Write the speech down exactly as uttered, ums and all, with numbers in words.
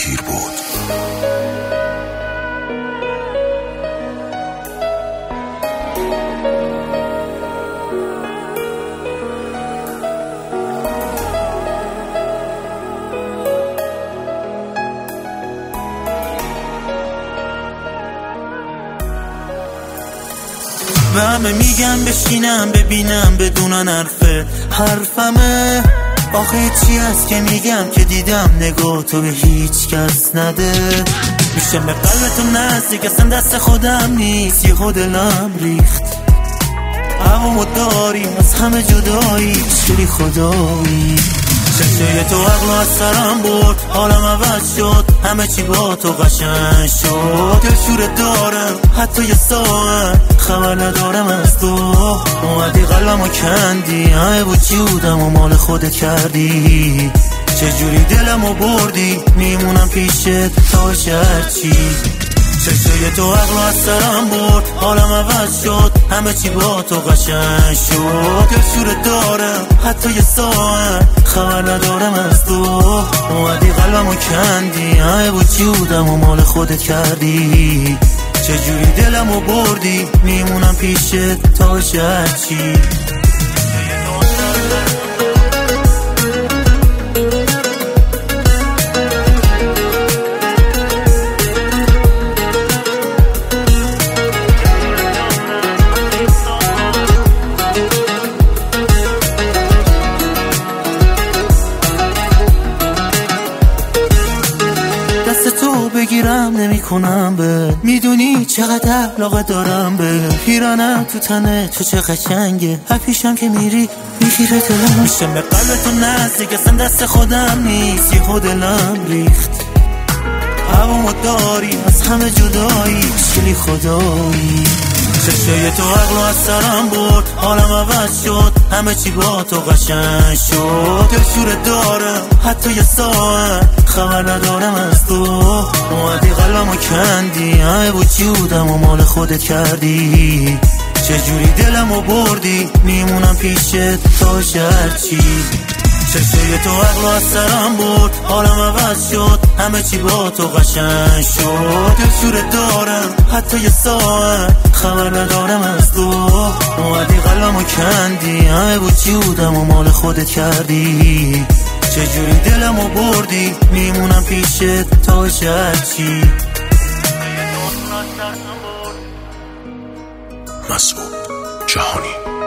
تیر بود. به همه میگم بشینم ببینم بدونن حرفه حرفمه. آخه چی هست که میگم که دیدم نگاه تو به هیچ کس نده. میشه به قلبتو نزدیک اصلا دست خودم نیست. یه خود دلم ریخت هوامو داری از همه جدایی شری خدایی. چشای تو عقل از سرم برد حالم عوض شد همه چی با تو قشنگ شد. دلشوره دارم حتی یه ساعت خبر ندارم از تو. اومدی قلبمو کندی همه وجودم و مال خودت کردی. چجوری دلمو بردی میمونم پیشت تا شرچی. چشای تو عقل از سرم برد حالم عوض شد همه چی با تو قشنگ شد. دلشوره دارم حتی یه ساعت خبر ندارم از تو. اومدی قلبمو کندی همه وجودم و مال خودت کردی. چجوری دلمو بردی میمونم پیشت تا شرچی. بگیرم نمی کنم به میدونی چقدر علاقه دارم به پیرانم تو تنه تو چه قشنگه. هپیشم که میری میگیره دلم. میشم به قلبتو نزدیک اصلا دست خودم نیست. یه خود دلم ریخت هوامو داری از همه جدایی شلی خدایی. چشای تو عقل از سرم برد حالم عوض شد همه چی با تو قشنگ شد. دلشوره دارم حتی یه ساعت خبر ندارم از تو. اومدی قلبمو کندی همه وجودم و مال خودت کردی. چجوری دلمو بردی میمونم پیشت تا شرچی. چشای تو عقل از سرم برد حالم عوض شد همه چی با تو قشنگ شد. دلشوره دارم حتی یه ساعت خبر ندارم از تو. اومدی قلبمو کندی همه وجودم و مال خودت کردی. چجوری دلمو بردی میمونم پیشت تا شرچی. مسعود جهانی.